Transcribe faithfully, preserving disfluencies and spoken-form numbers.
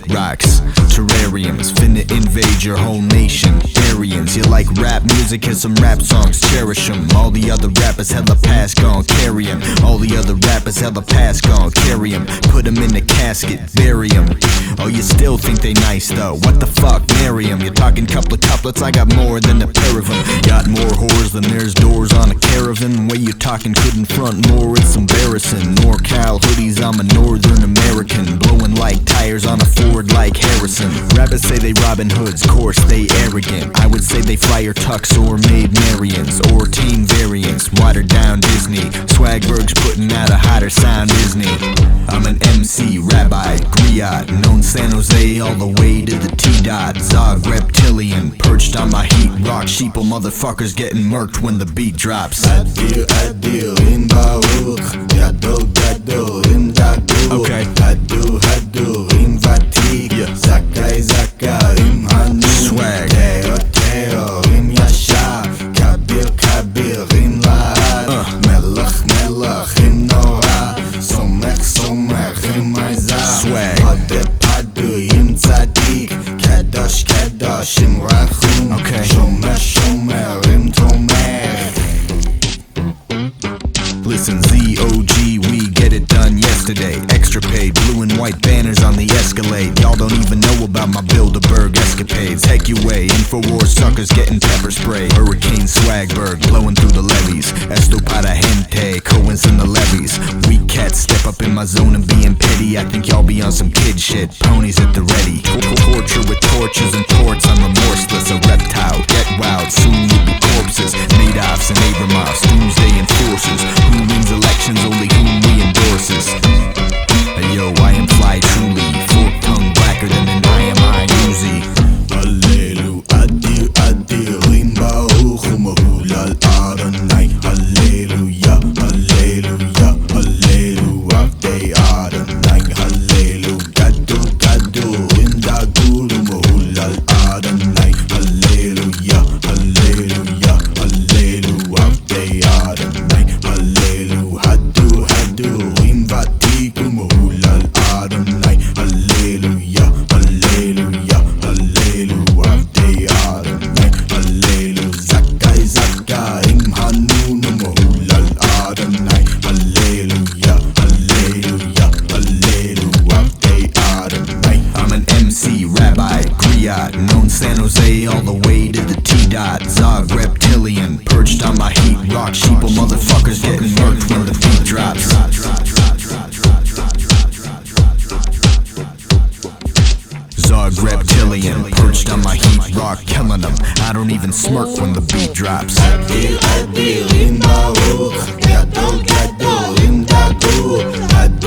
rocks, terrariums, finna invade your whole nation. Aryans, you like rap music, here's some rap songs, cherish them. All the other rappers hella past gone, carry 'em. All the other rappers hella past gone, carry 'em. Put 'em in the casket, bury 'em. Oh, you still think they nice though? What the fuck, marry 'em. You're talking couple of couplets, I got more than a pair of 'em. Got more whores than there's doors on a caravan. Way you talking couldn't front more, it's embarrassing. NorCal hoodies, I'm a Northern American. Blowing like tires on a Ford like Harrison. Rappers say they Robin Hoods, course they arrogant. I would say they flyer tux or made Marians, or team variants, watered down Disney. Swagberg's putting out a hotter sound Disney. I'm an M C, rabbi, griot, known San Jose all the way to the T-Dot. Zog reptilian, perched on my heat rock. Sheeple motherfuckers getting murked when the beat drops. Adil, adil, in Baruch, Yadol, Gadol, in Dagur. Okay. Hadu, hadu, in Vatik, Yeah. Zakai, Zaka, in Hanu. Swag. Teo, Teo, in Yashar, Kabir, Kabir, in Lahad. Uh. Melech, Melech, in Norah, Somech, Somech, in Maizah. Swag. Pade, Padu, in Tzadik, Kadosh, Kadosh, in Rachum. Okay. Shomer, Shomer, in Tomer. Listen, Z O G, we get it done yesterday. Extra paid, blue and white banners on the Escalade. Y'all don't even know about my Bilderberg escapades. Heck you way, Infowar suckers getting pepper spray. Hurricane Swagberg blowing through the levees. Estopada gente, Cohen's in the levees. Weak cats step up in my zone and being petty. I think y'all be on some kid shit, ponies at the ready. Torture with torches and torts, I'm remorseless. A reptile, get wild, soon you'll be corpses. Madoffs and Abramoffs, doomsday enforcers. Who wins elections, only whom we endorses. Hey yo, I am fly truly, forked tongue blacker than an I am I Uzi. Hallelu, adir, adir, in Baruch, umahul al Adonai. Hallelujah, hallelujah, hallelu, avdei Adonai. Hallelu, gadu, gadu, in Dagur, umahul al Adonai. Hallelujah, hallelujah, hallelu, avdei Adonai. Hallelu, hadu, hadu, in Vatik, umahul al Adonai. Hallelujah, hallelujah, hallelu, avdei Adonai. Hallelu, Zakai, Zakai, im Hanun, umahul al Adonai. Hallelujah, hallelujah, hallelu, avdei Adonai. I'm an M C, rabbi, griot, known San Jose all the way to the T-Dot. Zog reptilian, perched on my heat rock. Sheeple motherfuckers getting murked when the beat drops. Zog reptilian, perched on my heat rock, killing them. I don't even smirk when the beat drops. Adil, adil, in Baruch, Gadol, Gadol, in Dagur.